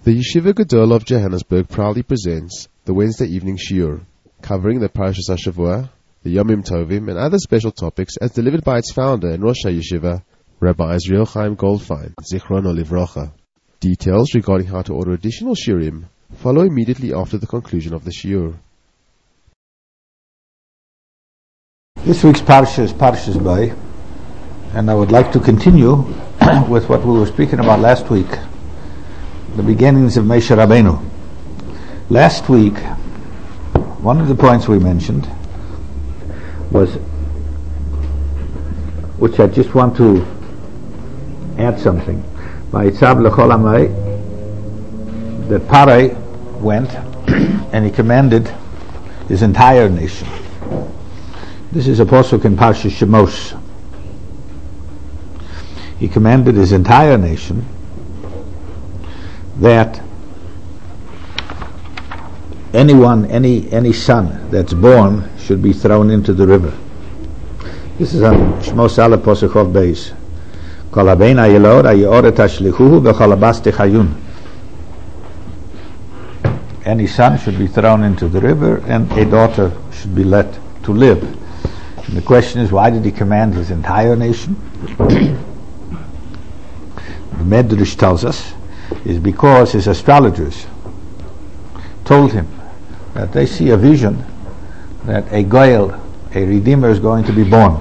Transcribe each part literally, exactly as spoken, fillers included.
The Yeshiva Gedol of Johannesburg proudly presents the Wednesday evening shiur, covering the Parashas HaShavua, the Yomim Tovim, and other special topics as delivered by its founder and Rosh HaYeshiva, Rabbi Israel Chaim Goldfein, Zichrono Livrocha. Details regarding how to order additional shiurim follow immediately after the conclusion of the shiur. This week's Parsha is Parshas Bay, and I would like to continue with what we were speaking about last week, the beginnings of Moshe Rabbeinu. Last week, one of the points we mentioned was, which I just want to add something, Vayitzav L'chol Amay, that Parai went and he commanded his entire nation. This is a pasuk in Parshas Shemos. He commanded his entire nation that anyone, any any son that's born should be thrown into the river. This is on Shmos Aleph Pasuk Chov Beis. Kol habein hayilod hayoret hashlichuhu v'chol habas techayun. Any son should be thrown into the river, and a daughter should be let to live. And the question is, why did he command his entire nation? The Medrash tells us is because his astrologers told him that they see a vision that a Goel, a Redeemer, is going to be born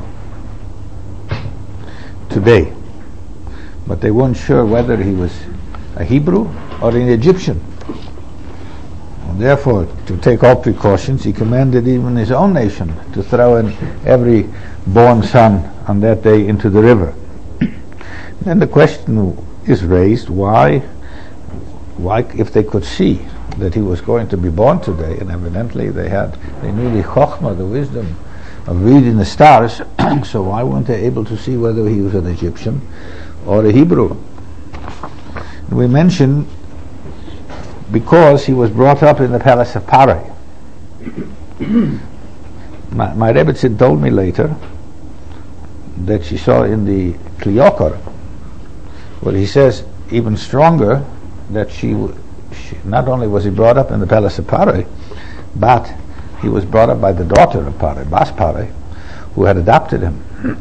today. But they weren't sure whether he was a Hebrew or an Egyptian. And therefore, to take all precautions, he commanded even his own nation to throw in every born son on that day into the river. Then the question is raised, why Why, if they could see that he was going to be born today, and evidently they had, they knew the chokhmah, the wisdom of reading the stars, so why weren't they able to see whether he was an Egyptian or a Hebrew? And we mentioned because he was brought up in the palace of Parai. my, my Rebbetzin told me later that she saw in the Kliyokor, where he says even stronger, that she, she, not only was he brought up in the palace of Parai, but he was brought up by the daughter of Parai, Bas Parai, who had adopted him.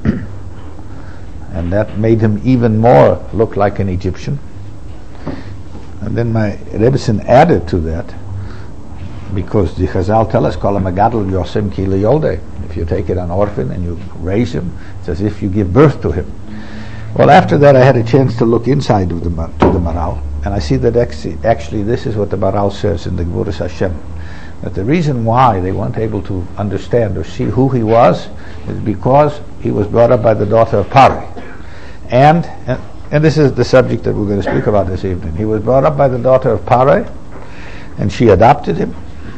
And that made him even more look like an Egyptian. And then my Rebbetzin added to that, because the Chazal tell us, Kol ha'megadol yosem ki leyoldei. If you take it an orphan and you raise him, it's as if you give birth to him. Well, after that I had a chance to look inside of the to the Maral, and I see that actually this is what the Maral says in the Gevuras Hashem, that the reason why they weren't able to understand or see who he was is because he was brought up by the daughter of Parai. And, and and this is the subject that we're going to speak about this evening. He was brought up by the daughter of Parai, and she adopted him.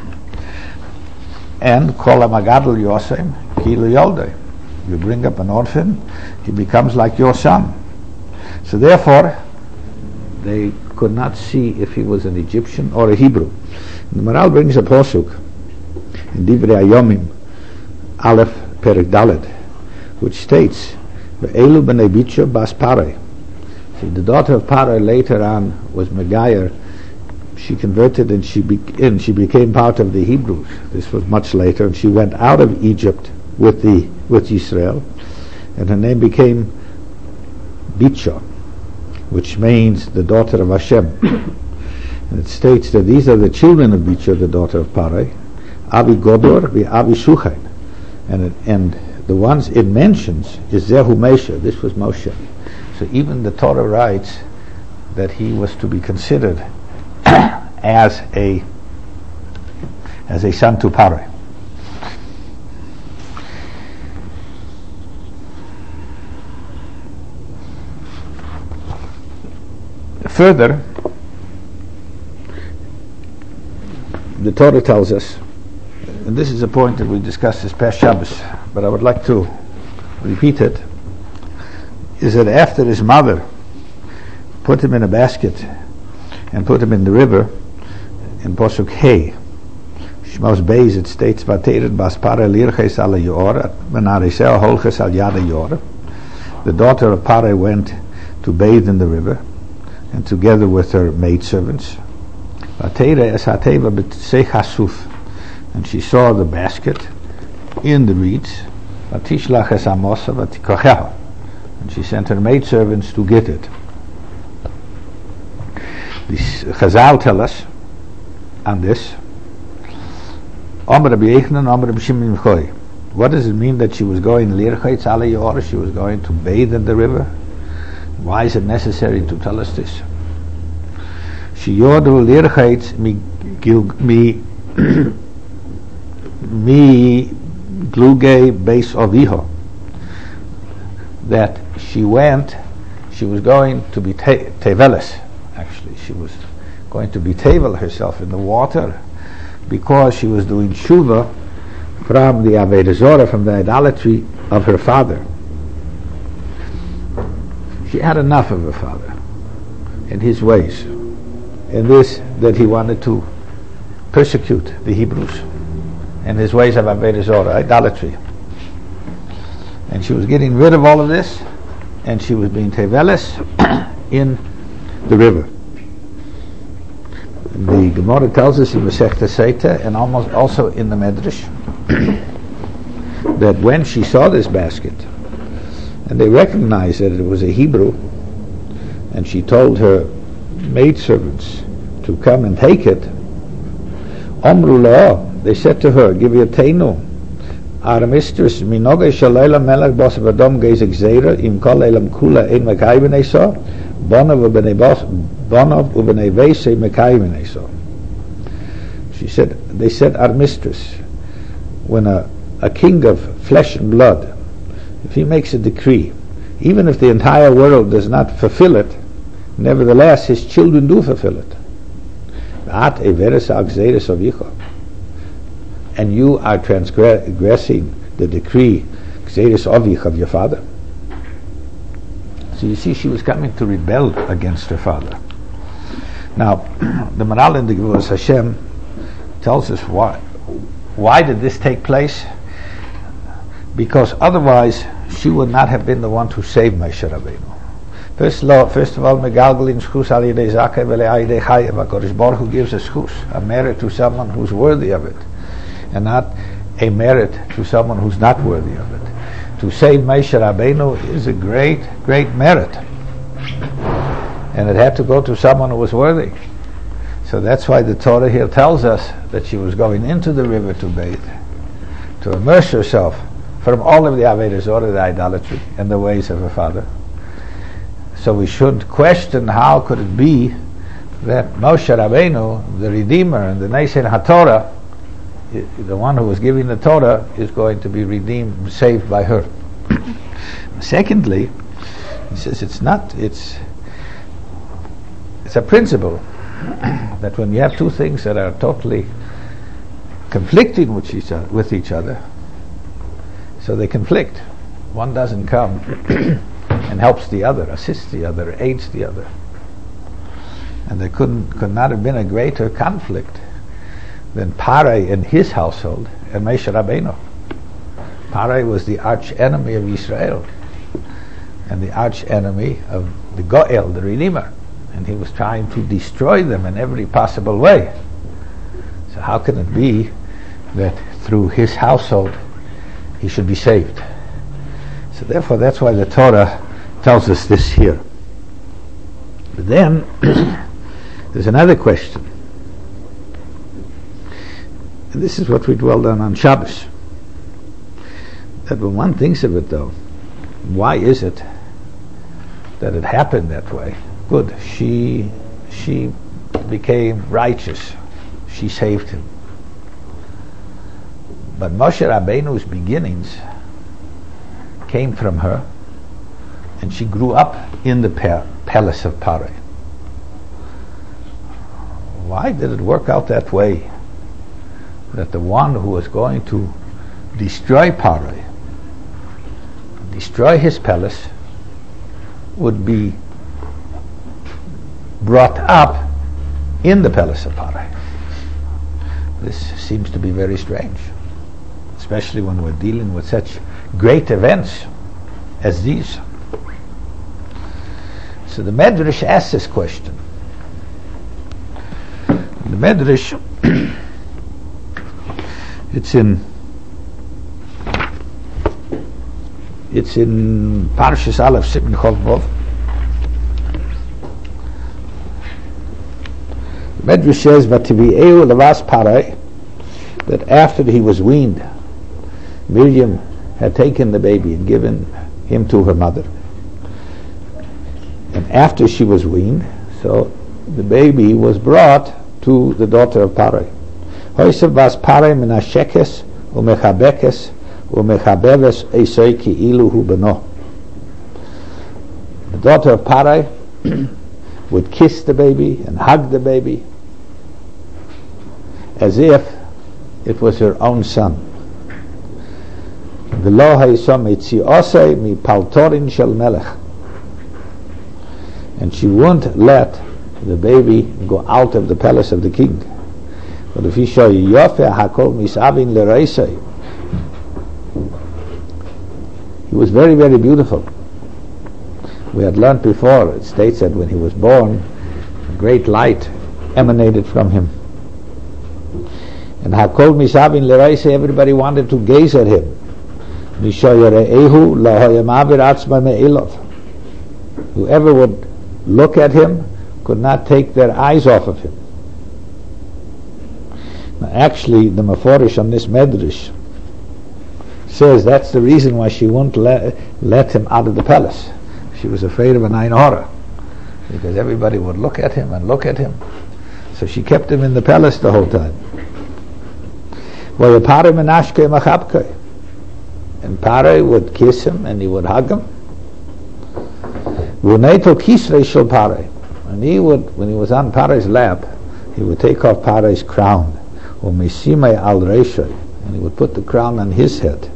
And Kol ha'megadol yosem ki leyoldei. You bring up an orphan, he becomes like your son. So therefore, they could not see if he was an Egyptian or a Hebrew. And the Maral brings a pasuk in Divrei Hayomim, Aleph Perek Daled, which states, "Ve'elu b'nei Bicha bas Parai." See, the daughter of Parai later on was Megayer. She converted and she, be- and she became part of the Hebrews. This was much later, and she went out of Egypt with the with Israel, and her name became Bicha, which means the daughter of Hashem. And it states that these are the children of Bicha, the daughter of Parai, Avi Godor vi Avi Shuchain, and it, and the ones it mentions is Zehu Moshe. This was Moshe. So even the Torah writes that he was to be considered as a as a son to Parai. Further, the Torah tells us, and this is a point that we discussed this past Shabbos, but I would like to repeat it, is that after his mother put him in a basket and put him in the river, in Pasuk Hey, Shmos Beis, it states, "Vateret bas Parai lirches al yor, v'nariseh holches al yad yor." The daughter of Parai went to bathe in the river, and together with her maidservants, And she saw the basket in the reeds. And she sent her maidservants to get it. The Chazal tell us on this. What does it mean that she was going lirchaytz alle yor? She was going to bathe in the river. Why is it necessary to tell us this? She yodu lirchaytz mi mi mi gluge beis aviho. That she went, she was going to be te- teveles. Actually, she was going to be tevel herself in the water because she was doing tshuva from the Avodah Zorah, from the idolatry of her father. She had enough of her father and his ways, and this that he wanted to persecute the Hebrews and his ways of Avodah Zorah, idolatry. And she was getting rid of all of this, and she was being teveles in the river. The Gemara tells us in Masechta Seita, and almost also in the Medrash, that when she saw this basket, and they recognized that it was a Hebrew, and she told her maidservants to come and take it, Omru lo, they said to her, Givyateinu, our mistress, Minoga shalayla melech bos vadom gezek zera, im kol elam kula ein mekai v'neiso, bonav u'bnei bos, bonav u'bnei veisei mekai v'neiso. She said, they said, our mistress, when a, a king of flesh and blood, if he makes a decree, even if the entire world does not fulfill it, nevertheless his children do fulfill it. And you are transgressing the decree of your father. So you see, she was coming to rebel against her father. Now, the Maral in the Gevurah Hashem tells us why. Why did this take place? Because otherwise she would not have been the one to save Moshe Rabbeinu. First, first of all, Megalgalin schus al yidei zakei v'le yidei chayev. HaKadosh Baruch Hu gives a schus, a merit to someone who's worthy of it, and not a merit to someone who's not worthy of it. To save Moshe Rabbeinu is a great, great merit, and it had to go to someone who was worthy. So that's why the Torah here tells us that she was going into the river to bathe, to immerse herself from all of the Avodah Zorah, the idolatry, and the ways of her father. So we should question, how could it be that Moshe Rabbeinu, the Redeemer and the Neisen HaTorah, the one who was giving the Torah, is going to be redeemed, saved by her. Secondly, he says it's not, it's it's a principle that when you have two things that are totally conflicting with each other, with each other, so they conflict. One doesn't come and helps the other, assists the other, aids the other. And there couldn't could not have been a greater conflict than Parai and his household and Moshe Rabbeinu. Parai was the arch enemy of Israel and the arch enemy of the Goel, the Redeemer, and he was trying to destroy them in every possible way. So how can it be that through his household he should be saved? So therefore that's why the Torah tells us this here. But then there's another question. And this is what we dwelled on on Shabbos. That when one thinks of it though, why is it that it happened that way? Good, she she became righteous. She saved him. But Moshe Rabbeinu's beginnings came from her, and she grew up in the pa- palace of Parai. Why did it work out that way? That the one who was going to destroy Parai, destroy his palace, would be brought up in the palace of Parai. This seems to be very strange, especially when we're dealing with such great events as these. So the Medrash asks this question. The The Medrash, it's in it's in Parshas Aleph Siman Chov Vov. The Medrash says, "Vativi'eu levas Parai," that after he was weaned, Miriam had taken the baby and given him to her mother. And after she was weaned, so the baby was brought to the daughter of Parai. Hoysav vas Parai min hashekes umechabekes umechabeves esoi ki ilu hu beno. The daughter of Parai would kiss the baby and hug the baby as if it was her own son. V'lo ha'isom etziosei mi paltorin shel melech. And she wouldn't let the baby go out of the palace of the king. But if he show you Yofe hakol misavin lereisei, he was very, very beautiful. We had learned before, it states that when he was born, a great light emanated from him. And hakol misavin lereisei, everybody wanted to gaze at him. Whoever would look at him could not take their eyes off of him. Now, actually, the Meforish on this Medrash says that's the reason why she wouldn't let, let him out of the palace. She was afraid of an Ein Hora, because everybody would look at him and look at him. So she kept him in the palace the whole time. And Parai would kiss him and he would hug him. And he would, when he was on Parai's lap, he would take off Parai's crown, and he would put the crown on his head,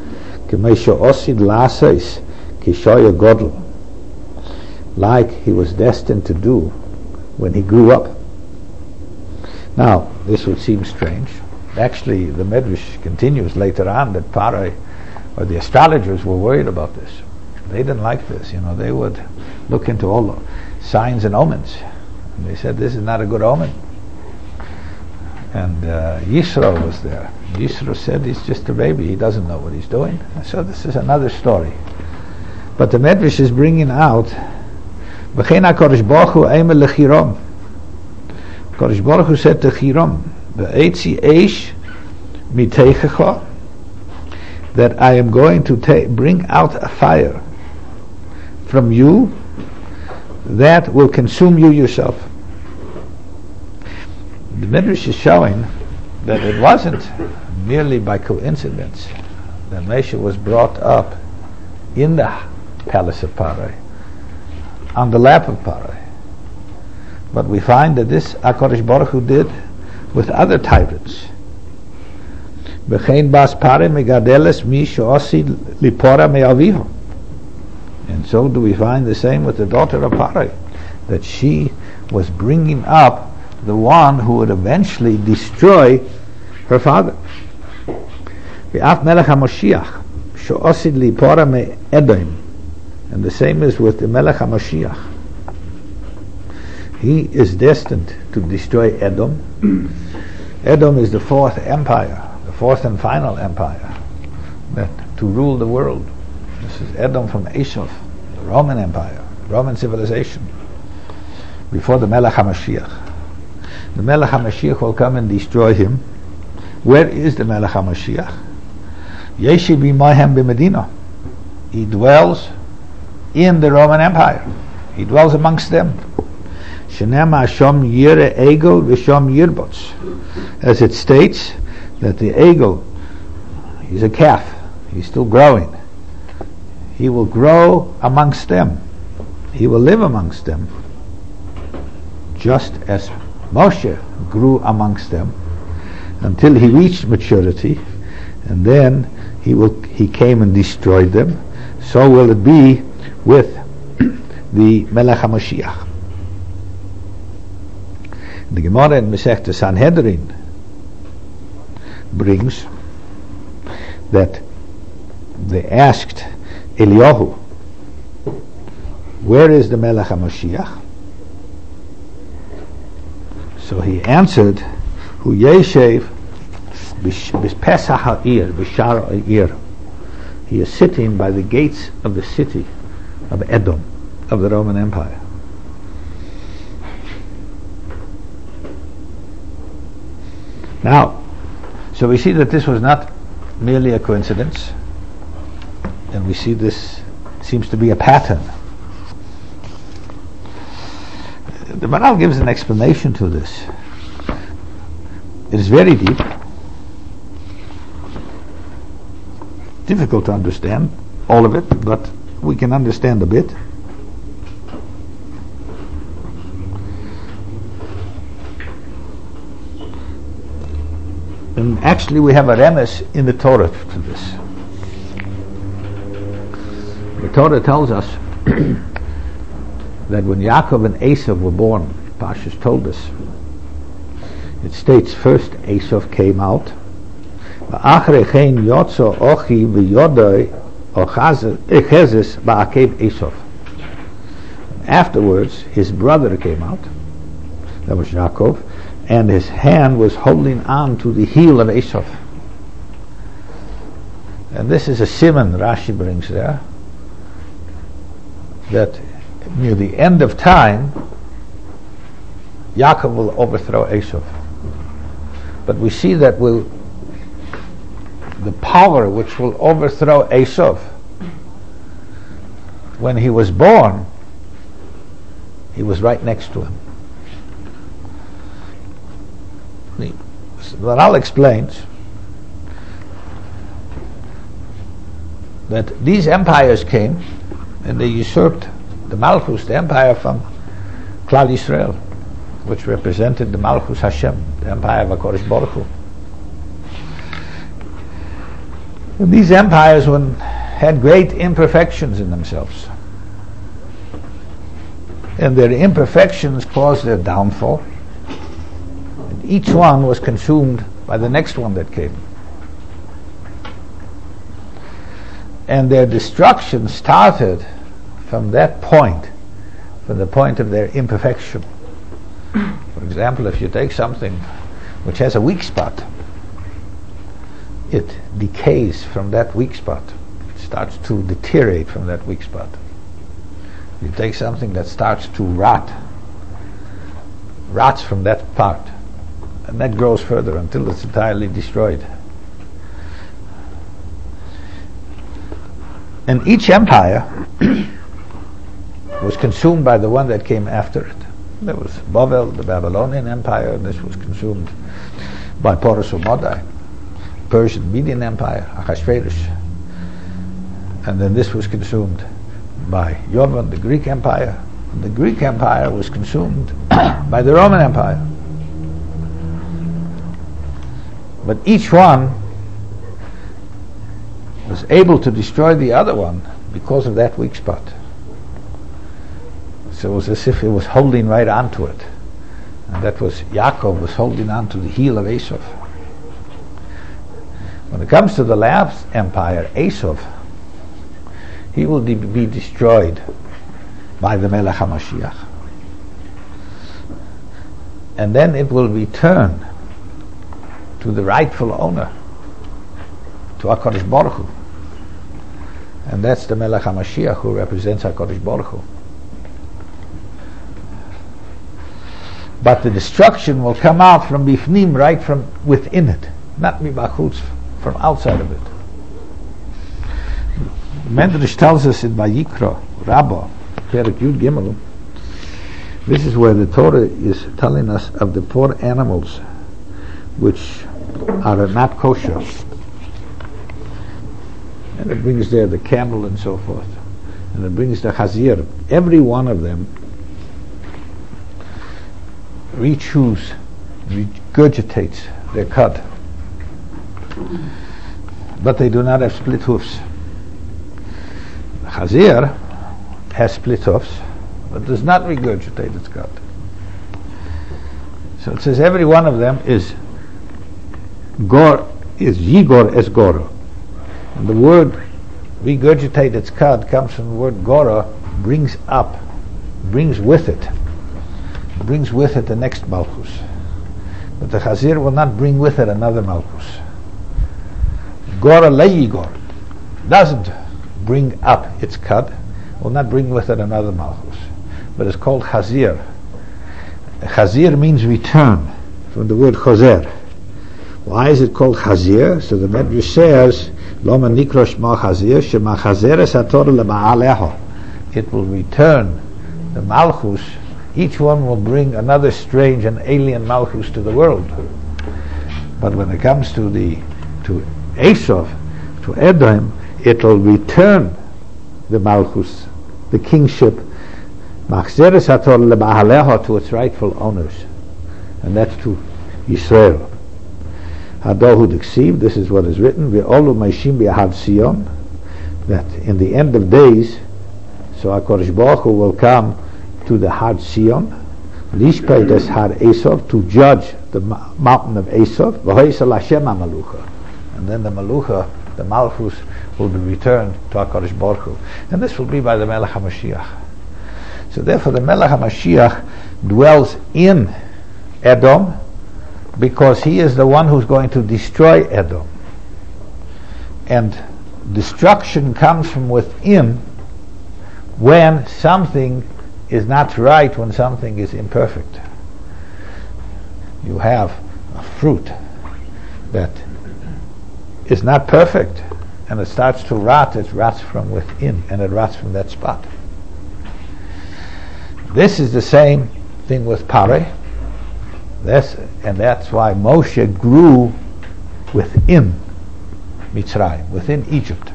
like he was destined to do when he grew up. Now, this would seem strange. Actually, the Medrash continues later on that Parai, or the astrologers, were worried about this. They didn't like this. You know, they would look into all the signs and omens, and they said this is not a good omen. And uh, Yisro was there. Yisro said he's just a baby; he doesn't know what he's doing. So this is another story. But the Medrash is bringing out V'chein HaKadosh Baruch Hu Eimer leChiram. Kadosh Baruch Hu said to Chiram, "Ve'etzi eish miteichecha," that I am going to ta- bring out a fire from you that will consume you yourself. The Midrash is showing that it wasn't merely by coincidence that Moshe was brought up in the palace of Parai, on the lap of Parai. But we find that this HaKadosh Baruch Hu did with other tyrants. B'chein bas Parai megadeles mi she'osi lipora me'aviho. And so do we find the same with the daughter of Parai, that she was bringing up the one who would eventually destroy her father. V'af melech HaMoshiach she'osi lipora me'edom. And the same is with the Melech HaMashiach. He is destined to destroy Edom. Edom is the fourth empire, the fourth and final empire, that to rule the world. This is Edom from Esau, the Roman Empire, Roman civilization, before the Melech HaMashiach. The Melech HaMashiach will come and destroy him. Where is the Melech HaMashiach? Yeshi b'mayhem b'Medina. He dwells in the Roman Empire. He dwells amongst them. Shenema Shom Yire Egel V'Shom Yirbots. As it states that the Egel, he's a calf, he's still growing. He will grow amongst them. He will live amongst them, just as Moshe grew amongst them until he reached maturity, and then he will he came and destroyed them. So will it be with the Melech HaMashiach. The Gemara in Masechta Sanhedrin brings that they asked Eliyahu, "Where is the Melech HaMashiach?" So he answered, Hu yeshev b'pesach ha'ir, b'shar ha'ir. He is sitting by the gates of the city of Edom, of the Roman Empire. Now, so we see that this was not merely a coincidence, and we see this seems to be a pattern. The Maharal gives an explanation to this. It is very deep, difficult to understand all of it, but we can understand a bit. And actually we have a remes in the Torah to this. The Torah tells us that when Yaakov and Esav were born, Pashas told us, it states first Esav came out, afterwards his brother came out, that was Yaakov, and his hand was holding on to the heel of Esav. And this is a simon Rashi brings there, that near the end of time Yaakov will overthrow Esav. But we see that will the power which will overthrow Esav, when he was born, he was right next to him. The Maharal explains that these empires came and they usurped the Malchus, the empire from Klal Yisrael, which represented the Malchus Hashem, the empire of HaKadosh Baruch Hu. And these empires when, had great imperfections in themselves. And their imperfections caused their downfall. And each one was consumed by the next one that came. And their destruction started from that point, from the point of their imperfection. For example, if you take something which has a weak spot, it decays from that weak spot. It starts to deteriorate from that weak spot. You take something that starts to rot, rots from that part, and that grows further until it's entirely destroyed. And each empire was consumed by the one that came after it. There was Bavel, the Babylonian Empire, and this was consumed by Porus Umadai, Persian Median Empire, Achashverosh, and then this was consumed by Yovan, the Greek Empire, and the Greek Empire was consumed by the Roman Empire. But each one was able to destroy the other one because of that weak spot. So it was as if it was holding right onto it. And that was, Yaakov was holding on to the heel of Esav. When it comes to the last empire, Esav, he will de- be destroyed by the Melech HaMashiach. And then it will return to the rightful owner, to HaKadosh Baruch Hu. And that's the Melech HaMashiach who represents HaKadosh Baruch Hu. But the destruction will come out from Bifnim, right from within it, not Mibachutz, from outside of it. Medrash tells us in Vayikra, Rabbah, Perek Yud Gimel, this is where the Torah is telling us of the four animals which are not kosher. And it brings there the camel and so forth. And it brings the chazir. Every one of them re-chews, regurgitates their cud. But they do not have split hoofs. The chazir has split hoofs, but does not regurgitate its cud. So it says every one of them is gor, is yigor es goro. And the word regurgitate its cud comes from the word gora, brings up, brings with it, brings with it the next malchus. but the Chazir will not bring with it another Malchus. Gora Leigor doesn't bring up its cud, will not bring with it another Malchus, but it's called Chazir. Chazir means return, from the word Choser. Why is it called Chazir? So the Medrash says, Loma Nikro Shma Chazir, Shema Chazeres HaTorah LeBa'aleho. It will return the Malchus. Each one will bring another strange and alien Malchus to the world. But when it comes to the to Esav, to Edom, it will return the Malchus, the kingship, Machzeres HaTorah LeBa'aleho, to its rightful owners, and that's to Yisrael. Hadohu Diksiv, this is what is written, Ve'olu Meishim B'Ahav Sion, that in the end of days, so HaKadosh Baruch Hu will come to the Har Sion, Lishpei des Har Esav, to judge the ma- mountain of Esav, V'hoisel Hashem HaMalucha, and then the Malucha, the Malchus, will be returned to HaKadosh Baruch Hu, and this will be by the Melech HaMashiach. So therefore the Melech HaMashiach dwells in Edom, because he is the one who's going to destroy Edom. And destruction comes from within when something is not right, when something is imperfect. You have a fruit that is not perfect, and it starts to rot. It rots from within, and it rots from that spot. This is the same thing with Pareh. That's, and that's why Moshe grew within Mitzrayim, within Egypt.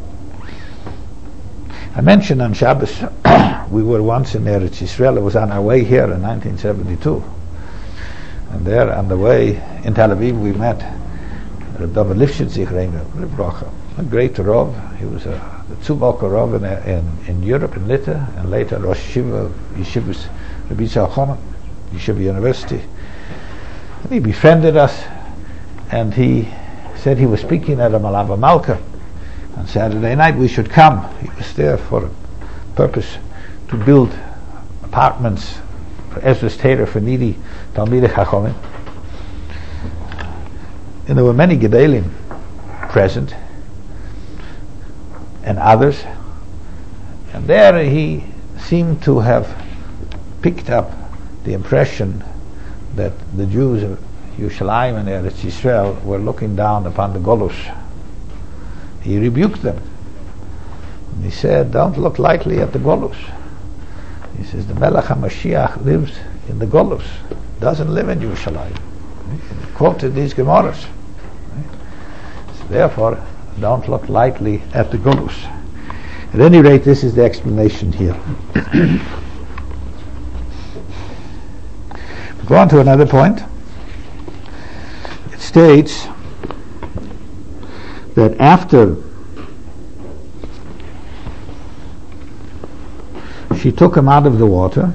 I mentioned on Shabbos, we were once in Eretz Yisrael. It was on our way here in nineteen seventy-two. And there on the way in Tel Aviv we met Reb David Lifshitz, a great Rav. He was a Tzubal Rav in, in, in Europe, in Lita, and later Rosh Yeshiva, Yeshivas Rabbi Yitzhak Chonon, Yeshiva University. And he befriended us, and he said he was speaking at a Malava Malka on Saturday night. We should come. He was there for a purpose to build apartments for Ezra's Torah for needy Talmidei Chachamim. And there were many Gedalim present, and others. And there he seemed to have picked up the impression that the Jews of Yerushalayim and Eretz Yisrael were looking down upon the Golus. He rebuked them. And he said, don't look lightly at the Golus. He says, the Melech HaMashiach lives in the Golus, doesn't live in Yerushalayim. He quoted these Gemaras. So therefore, don't look lightly at the Golus. At any rate, this is the explanation here. Go on to another point. It states that after she took him out of the water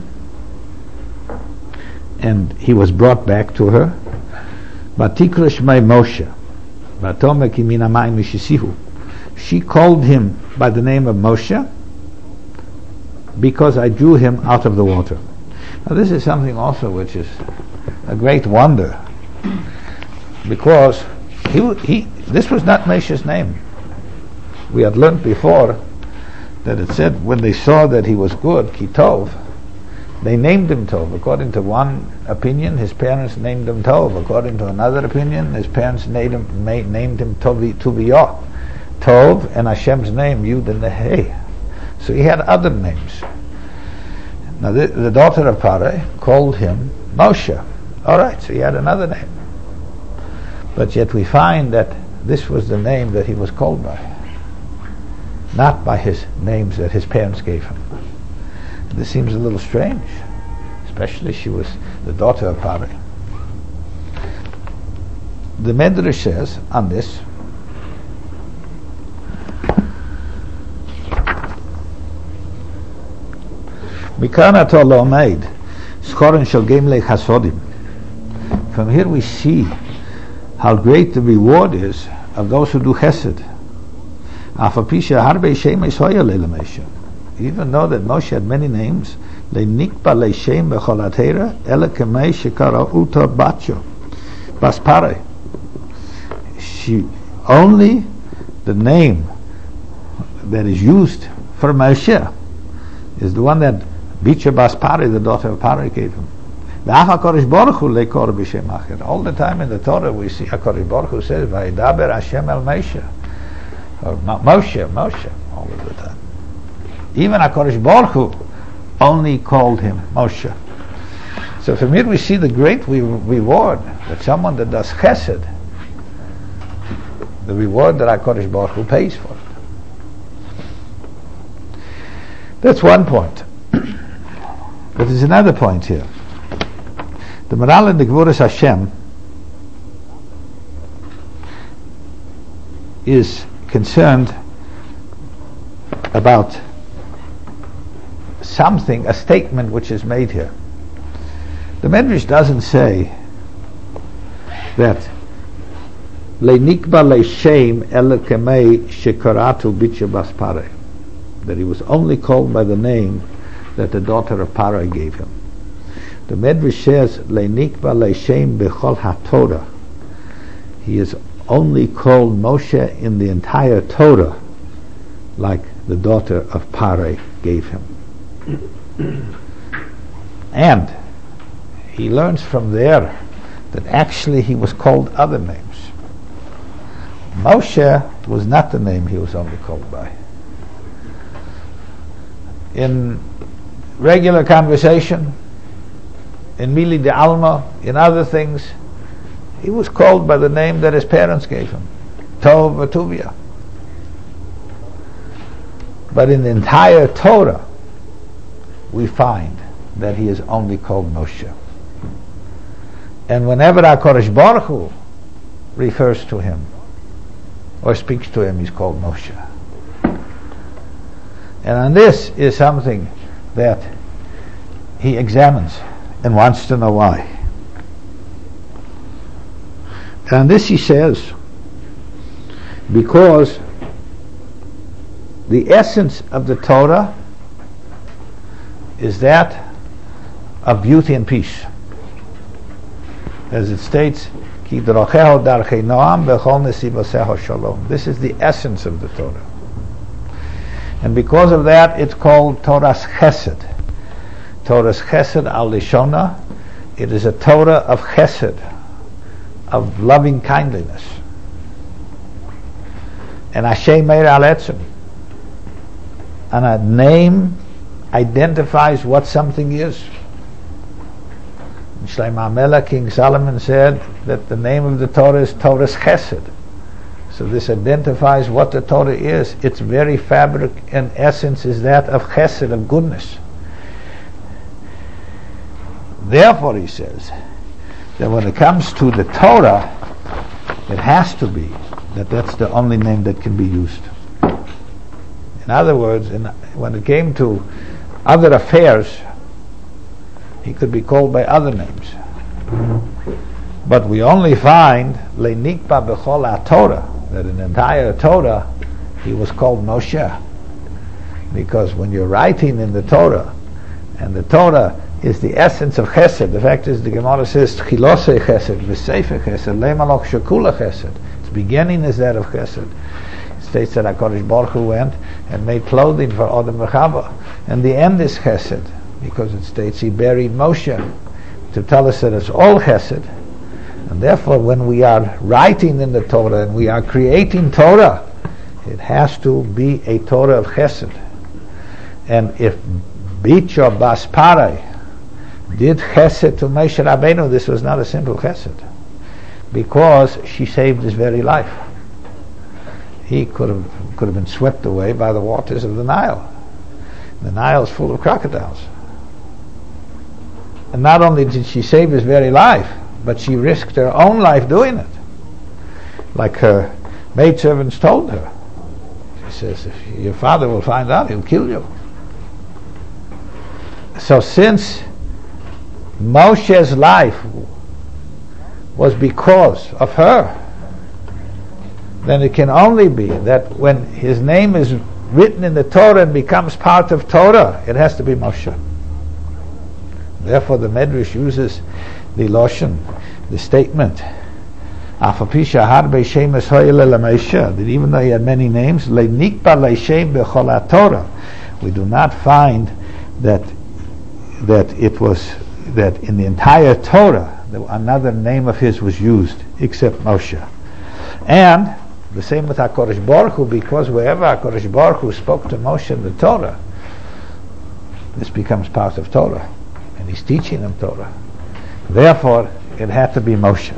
and he was brought back to her, Vatikra Shmei Moshe, Vatome ki min hamayim yishisihu. She called him by the name of Moshe because I drew him out of the water. Now this is something also which is a great wonder, because he, he this was not Moshe's name. We had learned before that it said when they saw that he was good, Ki Tov, they named him Tov. According to one opinion, his parents named him Tov. According to another opinion, his parents named him, made, named him Tovi, Tuviyah. Tov and Hashem's name, Yud and the Hey. So he had other names. Now the, the daughter of Pareh called him Moshe. All right, so he had another name. But yet we find that this was the name that he was called by, not by his names that his parents gave him. This seems a little strange, especially she was the daughter of Pareh. The Medrash says on this, Mikanato lo made schorin shel gemlei chasodim. From here we see how great the reward is of those who do chesed. Afapisha harbe shemesh hoya leila Moshe. Even though that Moshe had many names, le nikba le shem bechol hatera ele kemei shekara uta batyo. Bas Parai. She only the name that is used for Moshe is the one that Bitcha Bas Parai, the daughter of Parai, gave him. All the time in the Torah we see HaKadosh Baruch Hu says, Vayidaber Hashem el Moshe, or Moshe, Moshe, all of the time. Even HaKadosh Baruch Hu only called him Moshe. So from here we see the great reward that someone that does chesed, the reward that HaKadosh Baruch Hu pays for it. That's one point. But there's another point here. The Maral in the Gvuras Hashem is concerned about something, a statement which is made here. The Medrash doesn't say that Leinikba leishem el kemei shekaratu bitcha bas Parai, that he was only called by the name that the daughter of Parai gave him. The Medrash says Leinikba leishem bechol haTorah. He is only called Moshe in the entire Torah, like the daughter of Parai gave him. And he learns from there that actually he was called other names. Moshe was not the name he was only called by. In regular conversation, in Mili de Alma, in other things, he was called by the name that his parents gave him, Tov or Tuvia. But in the entire Torah, we find that he is only called Moshe. And whenever HaKadosh Baruch Hu refers to him or speaks to him, he's called Moshe. And on this is something that he examines and wants to know why. And on this he says, because the essence of the Torah is that of beauty and peace. As it states, Ki drocheho darchei noam bechol nesivoseho shalom. This is the essence of the Torah. And because of that, it's called Torah's Chesed. Torah's Chesed al Lishona. It is a Torah of Chesed, of loving kindliness. And Hashem Meir al Etzem. And a name identifies what something is. Shlomo HaMelech, King Solomon, said that the name of the Torah is Torah's Chesed. So this identifies what the Torah is. Its very fabric and essence is that of Chesed, of goodness. Therefore, he says that when it comes to the Torah, it has to be that that's the only name that can be used. In other words, in, when it came to other affairs, he could be called by other names. But we only find Leinikba bechol haTorah, that in the entire Torah he was called Moshe. Because when you're writing in the Torah, and the Torah is the essence of Chesed, the fact is the Gemara says Chilosei Chesed, V'Sefer Chesed, Leimaloch Shekula Chesed. Its beginning is that of Chesed. It states that HaKadosh Baruch Hu went and made clothing for Adam and Chava, and the end is Chesed, because it states he buried Moshe, to tell us that it's all Chesed. And therefore, when we are writing in the Torah and we are creating Torah, it has to be a Torah of Chesed. And if Bitcha Bas Parai did Chesed to Moshe Rabbeinu, this was not a simple Chesed, because she saved his very life. He could have could have been swept away by the waters of the Nile. The Nile is full of crocodiles. And not only did she save his very life, but she risked her own life doing it. Like her maidservants told her. She says, if your father will find out, he'll kill you. So since Moshe's life was because of her, then it can only be that when his name is written in the Torah and becomes part of Torah, it has to be Moshe. Therefore the Medrash uses the Lashon, the statement Afapisha harbe shemes hoyle lemesha. That even though he had many names, lenikba leishem bechol Torah. We do not find that that it was that in the entire Torah that another name of his was used except Moshe. And the same with HaKadosh Baruch Hu, because wherever HaKadosh Baruch Hu spoke to Moshe in the Torah, this becomes part of Torah, and he's teaching them Torah. Therefore, it had to be Moshe.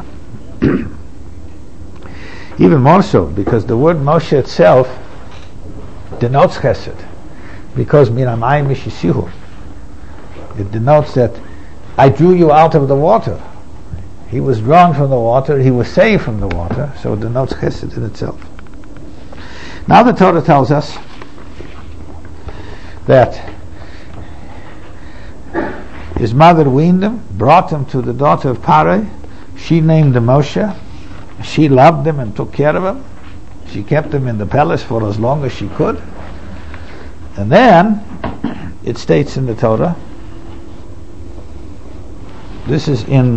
Even more so, because the word Moshe itself denotes chesed, because minamayim mishisihu. It denotes that I drew you out of the water. He was drawn from the water, he was saved from the water, so it denotes chesed in itself. Now the Torah tells us that his mother weaned him, brought him to the daughter of Parai. She named him Moshe. She loved him and took care of him. She kept him in the palace for as long as she could. And then it states in the Torah, this is in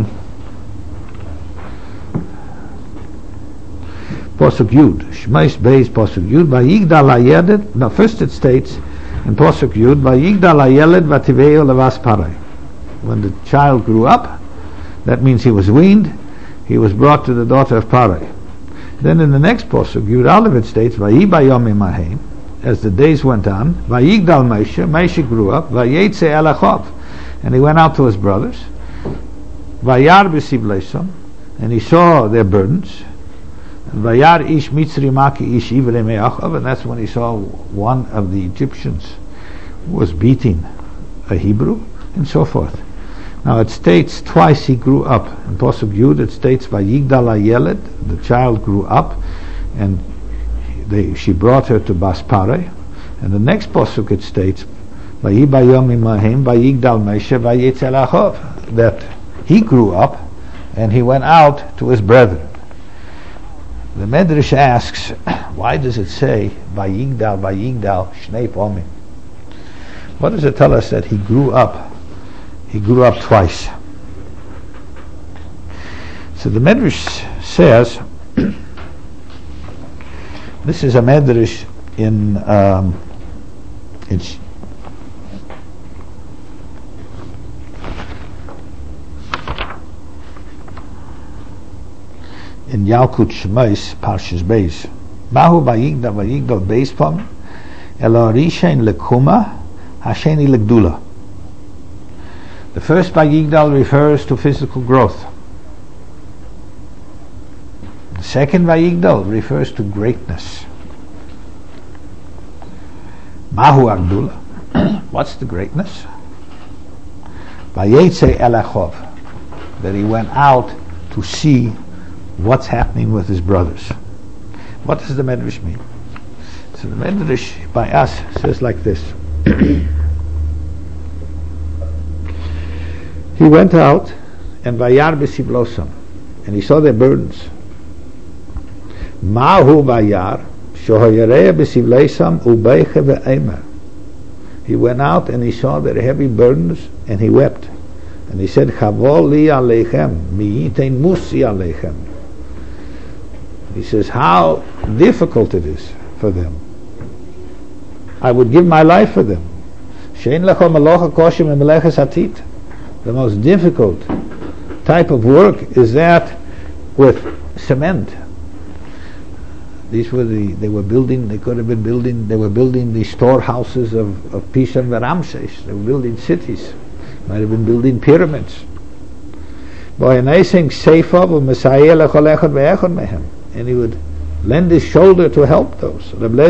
Posuk Yud, Shmeis Beis Posuk Yud, Vayigdal HaYeled. Now first it states in Posuk Yud, Vayigdal HaYeled Vativeo Levas Parai. When the child grew up, that means he was weaned, he was brought to the daughter of Parai. Then in the next Posuk Yud Aleph it states, Vayibayom Imahem. As the days went on, Vayigdal Moshe, Moshe grew up, Vayetze El Achov, and he went out to his brothers, Vayar B'Sivleson, and he saw their burdens, and Vayar Ish Mitzri Maki Ish Ivrei Me'achav, and that's when he saw one of the Egyptians was beating a Hebrew, and so forth. Now it states twice he grew up. In Posuk Yud it states Vayigdal HaYeled, the child grew up, and they, she brought her to Bas Parai. And the next Posuk it states Vayibayom Imahem Vayigdal Moshe Vayetz El Achov, that he grew up and he went out to his brethren. The Medrash asks, why does it say Vayigdal Vayigdal Shnei Pomim? What does it tell us that he grew up? He grew up twice. So the Medrash says, this is a Medrash in um, it's in Yalkut Shemais Parshas Beis. Mahu Vayigdal Vayigdal Beis Pomim Elo Rishain Lekuma Hasheni Legdula. The first Vayigdal refers to physical growth. The second Vayigdal refers to greatness. Mahu Agdula. What's the greatness? Vayetze El Achov, that he went out to see what's happening with his brothers. What does the Medrash mean? So the Medrash by us says like this. He went out and Vayar B'Sivlosam, and he saw their burdens. Mahu Vayar Shohayareh B'Sivlosam Ubeiche Ve'emer. He went out and he saw their heavy burdens and he wept. And he said, Chavol li aleichem, mi'itein musi aleichem. He says, how difficult it is for them. I would give my life for them. Shein lecho melocha koshim emeleches hatit. The most difficult type of work is that with cement. These were the, they were building, they could have been building, they were building the storehouses of, of Pishon and Ramses. They were building cities. Might have been building pyramids. And he would lend his shoulder to help those.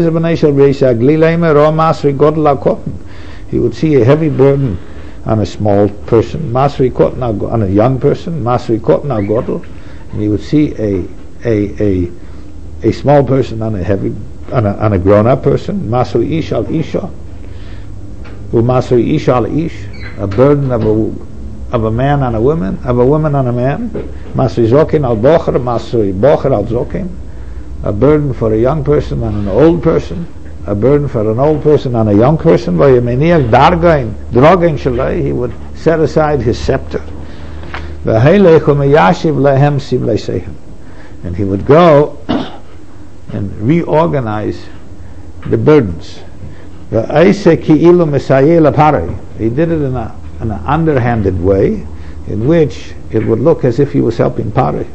He would see a heavy burden on a small person, on a young person, and he would see a a a a small person on a heavy on a, on a grown-up person, Masri ish al isha, Masri ish al ish, a burden of a of a man on a woman, of a woman on a man, Masri zokin al bocher, Masri bocher al zokin, a burden for a young person on an old person, a burden for an old person on a young person. He would set aside his scepter, and And he would go and reorganize the burdens. He did it in, a, in an underhanded way, in which it would look as if he was helping Pari.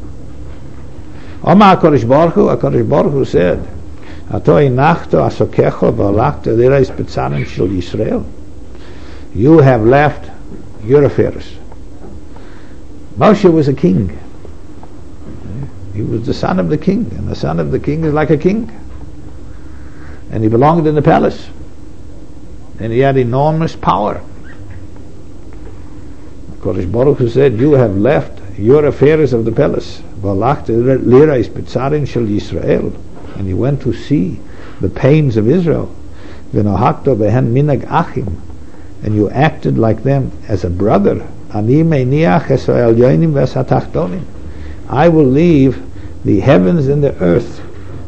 Omar HaKadosh Baruch Hu, HaKadosh Baruch Hu said, you have left your affairs. Moshe was a king. He was the son of the king, and the son of the king is like a king. And he belonged in the palace. And he had enormous power. HaKadosh Baruch Hu said, you have left your affairs of the palace. And he went to see the pains of Israel. And you acted like them as a brother. I will leave the heavens and the earth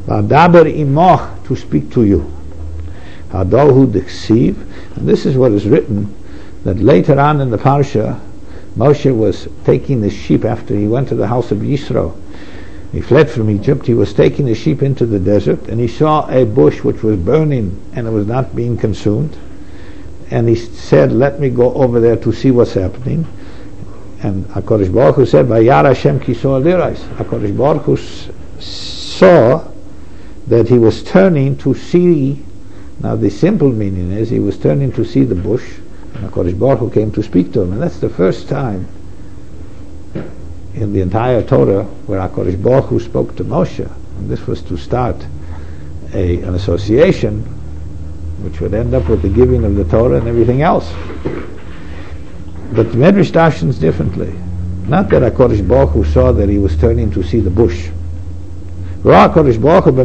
to speak to you. And this is what is written, that later on in the parsha, Moshe was taking the sheep after he went to the house of Yisro. He fled from Egypt. He was taking the sheep into the desert, and he saw a bush which was burning and it was not being consumed. And he said, let me go over there to see what's happening. And HaKadosh Baruch Hu said, Vayar Hashem ki so'al lirais. HaKadosh Baruch Hu saw that he was turning to see. Now the simple meaning is he was turning to see the bush, and HaKadosh Baruch Hu came to speak to him. And that's the first time in the entire Torah where HaKadosh Baruch Hu spoke to Moshe. And this was to start a, an association which would end up with the giving of the Torah and everything else. But the Medrash darshans differently. Not that HaKadosh Baruch Hu saw that he was turning to see the bush. HaKadosh Baruch Hu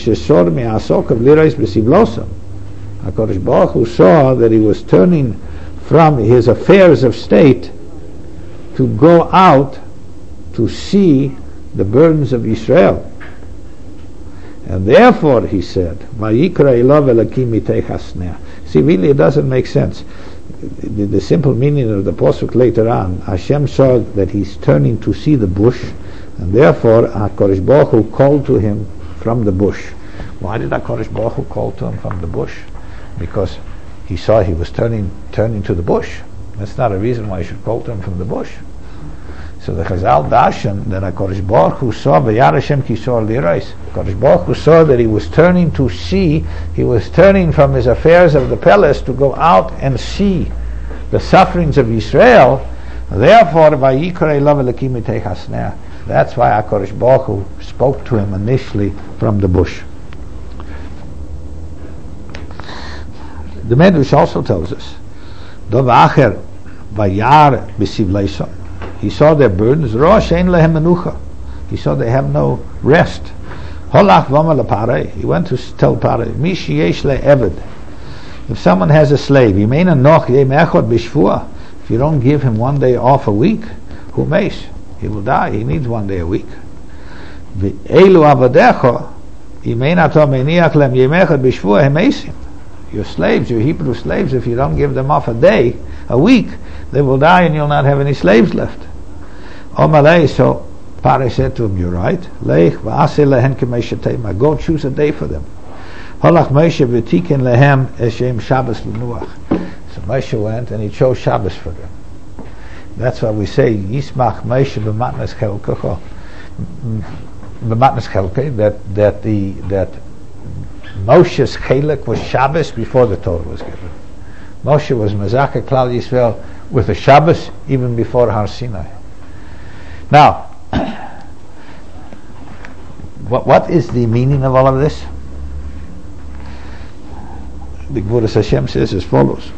HaKadosh Baruch Hu saw that he was turning from his affairs of state to go out to see the burdens of Israel. And therefore he said, see, really it doesn't make sense. The, the simple meaning of the pasuk later on, Hashem saw that he's turning to see the bush, and therefore HaKadosh Baruch Hu called to him from the bush. Why did HaKadosh Baruch Hu call to him from the bush? Because he saw he was turning turning to the bush. That's not a reason why he should call to him from the bush. So the Chazal darshan that HaKadosh Baruch Hu saw, V'yar Hashem ki so'al lirais. HaKadosh Baruch Hu saw that he was turning to see, he was turning from his affairs of the palace to go out and see the sufferings of Israel. Therefore, Vayikra Elav Elokim mitech hasneh. That's why HaKadosh Baruch Hu spoke to him initially from the bush. The Medrash also tells us, Dov acher vayar b'siv leison. He saw their burdens. Rosh ein lehem menucha. He saw they have no rest. Holach v'amar leParei. He went to tell Parei, Mi sheyesh le'eved. If someone has a slave, Yimeina noch yem echad b'shvua. If you don't give him one day off a week, hu meis. He will die. He needs one day a week. V'elu avadecha. Yimeina to meniach lem yem echad b'shvua hem meisim. Your slaves, your Hebrew slaves, if you don't give them off a day, a week, they will die and you'll not have any slaves left. Omalei, so Parei said to him, you're right. Leich v'aseh lehen k'meishatema. Go choose a day for them. Holach Moshe v'tiken lehem eshem Shabbos l'nuach. So Moshe went and he chose Shabbos for them. That's why we say Yismach Moshe b'matnas chelkecho, b'matnas chelke, that that the that Moshe's chelik was Shabbos before the Torah was given. Moshe was Mezakeh Klal Yisrael with a Shabbos even before Har Sinai. Now, what what is the meaning of all of this? The Gvuras Hashem says as follows.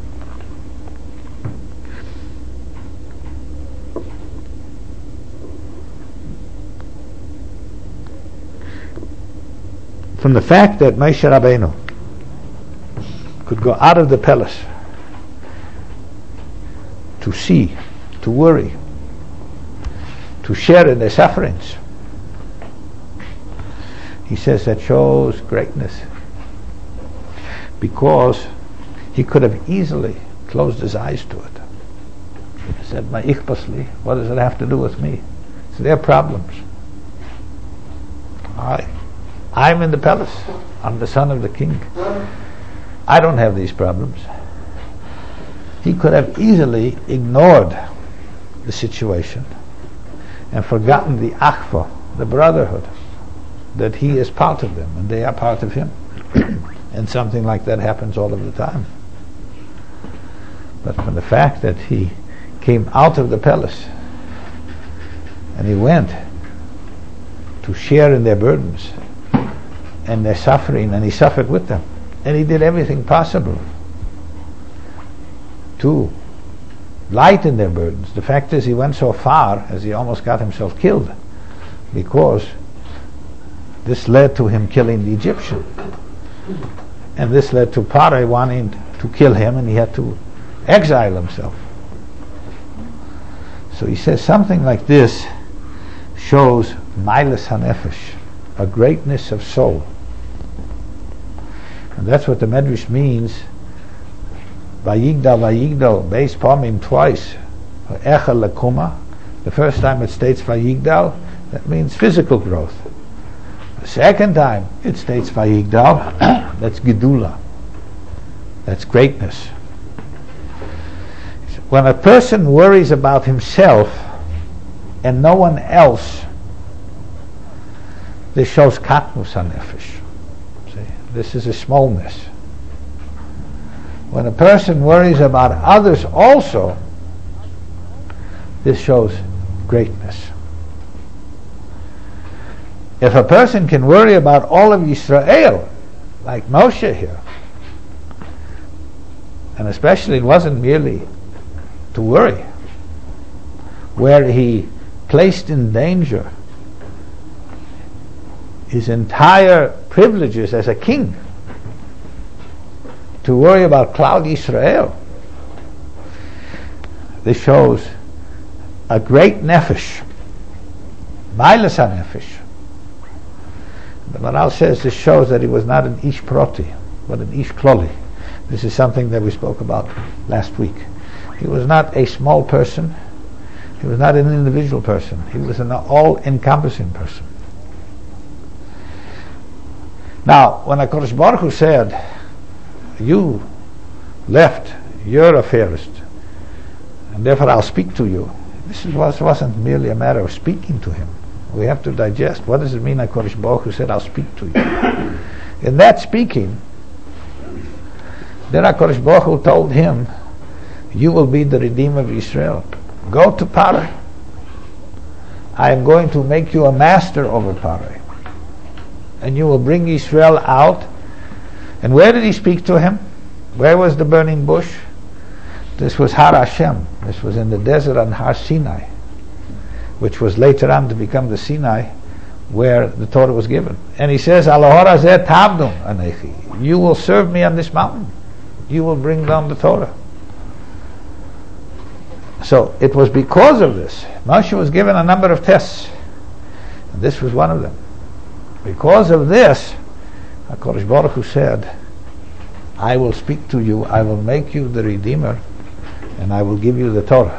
From the fact that Moshe Rabbeinu could go out of the palace to see, to worry, to share in their sufferings, he says that shows greatness, because he could have easily closed his eyes to it. He said, "My ichbasli, what does it have to do with me? It's their problems." I, I'm in the palace. I'm the son of the king. I don't have these problems. He could have easily ignored the situation and forgotten the achva, the brotherhood, that he is part of them and they are part of him. And something like that happens all of the time. But from the fact that he came out of the palace and he went to share in their burdens and their suffering, and he suffered with them, and he did everything possible to lighten their burdens. The fact is, he went so far as he almost got himself killed, because this led to him killing the Egyptian, and this led to Paro wanting to kill him, and he had to exile himself. So he says something like this shows Mailas HaNefesh, a greatness of soul. And that's what the Medrash means. Vayigdal, Vayigdal, Beis Pamim, twice. Echel Lekuma. The first time it states Vayigdal, that means physical growth. The second time it states Vayigdal, that's Gedula. That's greatness. When a person worries about himself and no one else, this shows Katnus HaNefesh. See, this is a smallness. When a person worries about others also, this shows greatness. If a person can worry about all of Yisrael, like Moshe here, and especially it wasn't merely to worry, where he placed in danger his entire privileges as a king, to worry about Klal Yisrael. This shows a great nefesh, Mailas HaNefesh. The Maharal says this shows that he was not an ish proti, but an ish kloli. This is something that we spoke about last week. He was not a small person. He was not an individual person. He was an all-encompassing person. Now, when HaKadosh Baruch Hu said, you left your affairs, and therefore I'll speak to you, this was, wasn't merely a matter of speaking to him. We have to digest. What does it mean HaKadosh Baruch Hu said, I'll speak to you? In that speaking, then HaKadosh Baruch Hu told him, you will be the Redeemer of Israel. Go to Paro. I am going to make you a master over Paro, and you will bring Israel out. And where did he speak to him? Where was the burning bush? This was Har Hashem. This was in the desert on Har Sinai, which was later on to become the Sinai where the Torah was given. And he says, Alahor hazeh tabdum anechi. You will serve me on this mountain. You will bring down the Torah. So it was because of this. Moshe was given a number of tests, and this was one of them. Because of this, HaKadosh Baruch Hu said, I will speak to you, I will make you the Redeemer, and I will give you the Torah.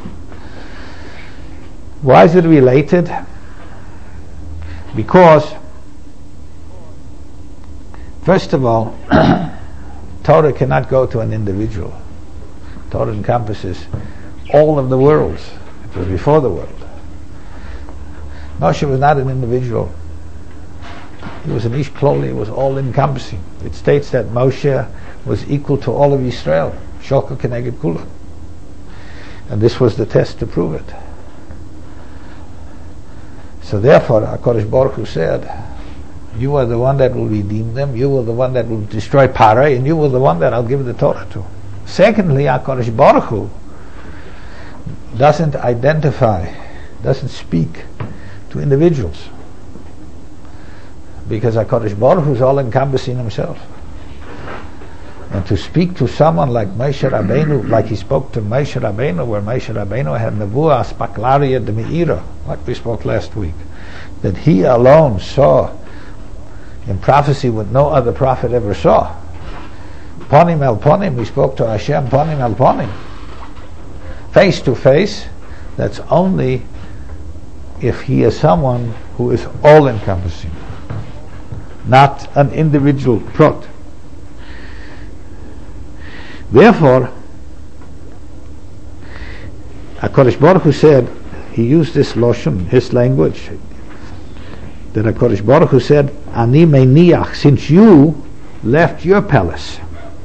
Why is it related? Because, first of all, Torah cannot go to an individual. Torah encompasses all of the worlds. It was before the world. Moshe was not an individual. He was an ish kloli. It was all encompassing. It states that Moshe was equal to all of Israel. Shoka keneged kula. And this was the test to prove it. So therefore, HaKadosh Baruch Hu said, you are the one that will redeem them, you are the one that will destroy Paro, and you are the one that I'll give the Torah to. Secondly, HaKadosh Baruch Hu doesn't identify, doesn't speak to individuals, because HaKadosh Baruch Hu is all-encompassing himself. And to speak to someone like Moshe Rabbeinu, like he spoke to Moshe Rabbeinu, where Moshe Rabbeinu had Nevuah Spaklaria de Meira, like we spoke last week, that he alone saw in prophecy what no other prophet ever saw. Ponim el ponim, we spoke to Hashem, ponim el ponim. Face to face, that's only if he is someone who is all-encompassing, not an individual prot. Therefore, HaKadosh Baruch Hu said, he used this loshon, his language, that HaKadosh Baruch Hu said, Ani meiniach, since you left your palace,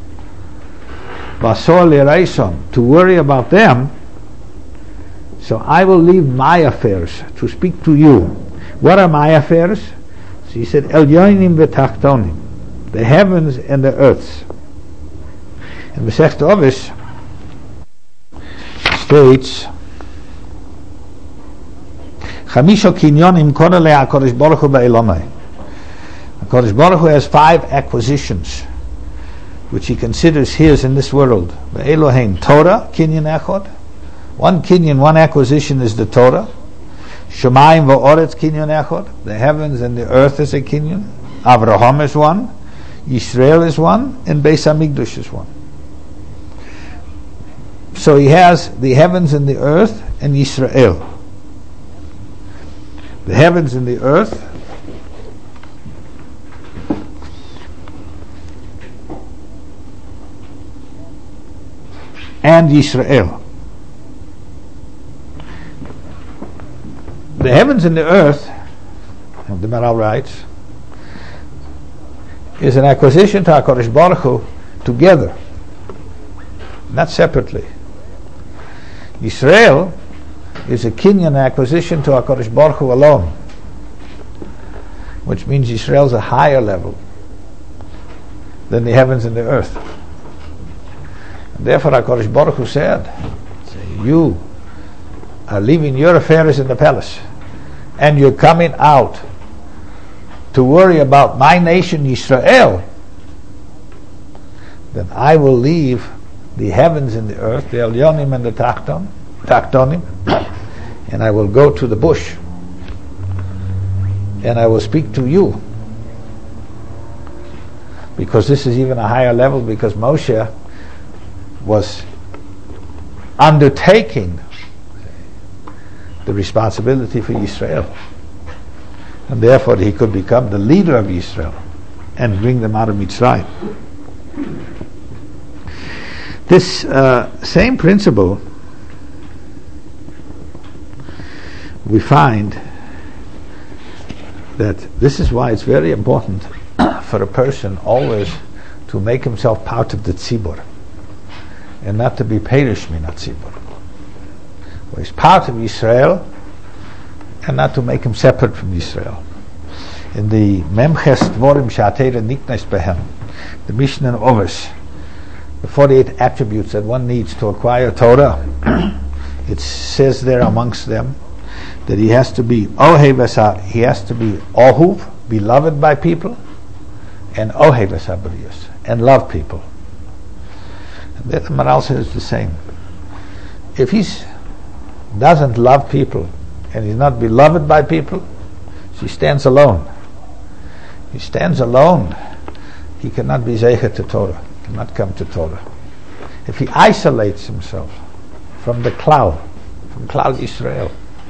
Basor le'reison, to worry about them, so I will leave my affairs to speak to you. What are my affairs? So he said, Elyonim v'tachtonim, the heavens and the earths. And Masechet Ovis states, Chamisha kinyonim korele HaKadosh Baruch Hu ba'elamai. HaKadosh Baruch Hu has five acquisitions which he considers his in this world. Ba'elohein, Torah, kinyan echad. One kinyan, one acquisition is the Torah. Shemayim va'oretz kinyan echad. The heavens and the earth is a kinyan. Avraham is one. Yisrael is one. And Beis HaMikdash is one. So he has the heavens and the earth and Yisrael. The heavens and the earth and Yisrael. The heavens and the earth, and the Maral writes, is an acquisition to HaKadosh Baruch Hu together, not separately. Yisrael is a kinyan acquisition to HaKadosh Baruch Hu alone, which means Yisrael is a higher level than the heavens and the earth. And therefore HaKadosh Baruch Hu said, you are leaving your affairs in the palace and you're coming out to worry about my nation Yisrael, then I will leave the heavens and the earth, the Elyonim and the Tachton, Tachtonim, and I will go to the bush and I will speak to you, because this is even a higher level, because Moshe was undertaking the responsibility for Israel, and therefore he could become the leader of Israel and bring them out of Mitzrayim. This uh, same principle we find that this is why it's very important for a person always to make himself part of the tzibur and not to be perish min tzibur. He's part of Israel and not to make him separate from Israel. In the Memches Dvorim She'atera Niknes Behem, the Mishnah of Ovis, the forty-eight attributes that one needs to acquire Torah, it says there amongst them that he has to be Ohev Esa, he has to be Ohuv, beloved by people, and Ohev Esa Briyos, and love people. And the Maral says the same. If he doesn't love people and he's not beloved by people, he stands alone. He stands alone. He cannot be zeicher to Torah, cannot come to Torah. If he isolates himself from the cloud, from Klal Yisrael,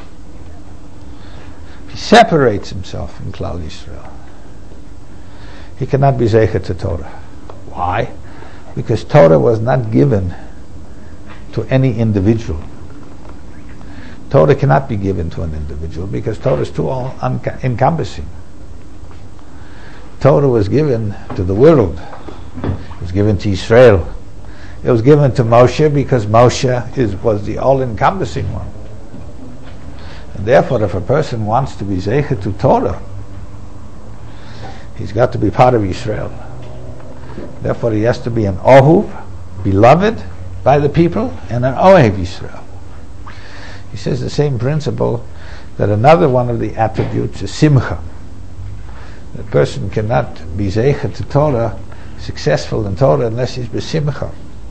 if he separates himself from Klal Yisrael, he cannot be zeicher to Torah. Why? Because Torah was not given to any individual. Torah cannot be given to an individual because Torah is too all unca- encompassing. Torah was given to the world. It was given to Israel. It was given to Moshe because Moshe is, was the all-encompassing one. And therefore, if a person wants to be zeicher to Torah, he's got to be part of Israel. Therefore, he has to be an Ohuv, beloved by the people, and an Ohev Israel. He says the same principle that another one of the attributes is Simcha. The person cannot be zeicher to Torah, successful in Torah, unless he's besimcha.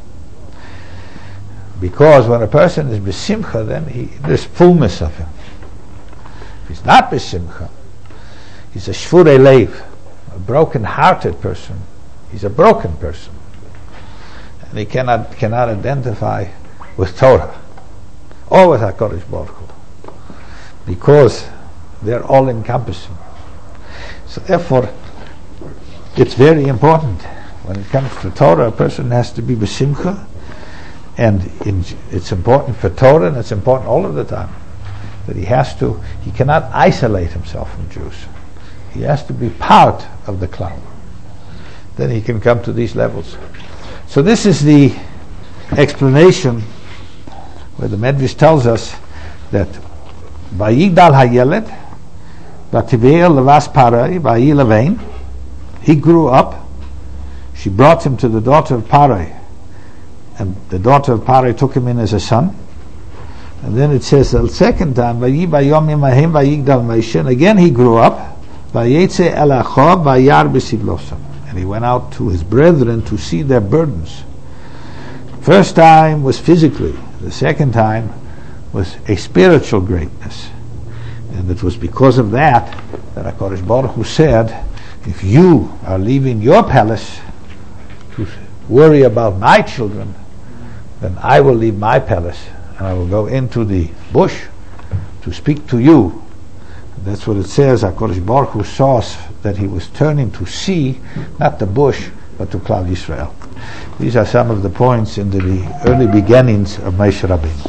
Because when a person is besimcha, then he, there's fullness of him. If he's not besimcha, he's a shvurei leiv, a broken-hearted person. He's a broken person, and he cannot cannot identify with Torah or with HaKadosh Baruch Hu. because they're all encompassing. So therefore, it's very important. When it comes to Torah, a person has to be b'simcha, and in, it's important for Torah, and it's important all of the time, that he has to, he cannot isolate himself from Jews. He has to be part of the klal. Then he can come to these levels. So this is the explanation where the Medrash tells us that Vayigdal hayeled, Vativeil levas Parai, Vayi levein, he grew up, she brought him to the daughter of Parai, and the daughter of Parai took him in as a son. And then it says the second time, Vayi bayom imahem Vayigdal Moshe, and again he grew up, Vayetze el achav Vayar b'siglosam, and he went out to his brethren to see their burdens. First time was physically, the second time was a spiritual greatness. And it was because of that that HaKadosh Baruch Hu said, if you are leaving your palace to worry about my children, then I will leave my palace and I will go into the bush to speak to you. And that's what it says. HaKadosh Baruch Hu saw that he was turning to see, not the bush, but to Klal Yisrael. These are some of the points in the early beginnings of Moshe Rabbeinu.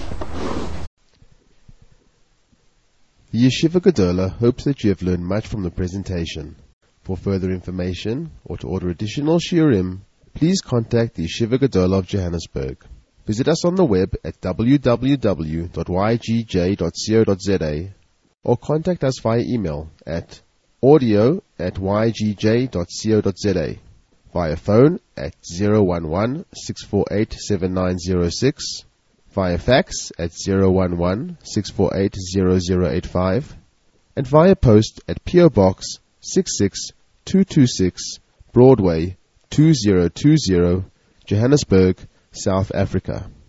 The Yeshiva Gedola hopes that you have learned much from the presentation. For further information or to order additional shiurim, please contact the Yeshiva Gedola of Johannesburg. Visit us on the web at w w w dot y g j dot co dot z a or contact us via email at audio at y g j dot co dot z a, via phone at zero one one, six four eight, seven nine zero six, via fax at zero one one, six four eight, zero zero eight five, and via post at P O Box six six two two six, Broadway two zero two zero, Johannesburg, South Africa.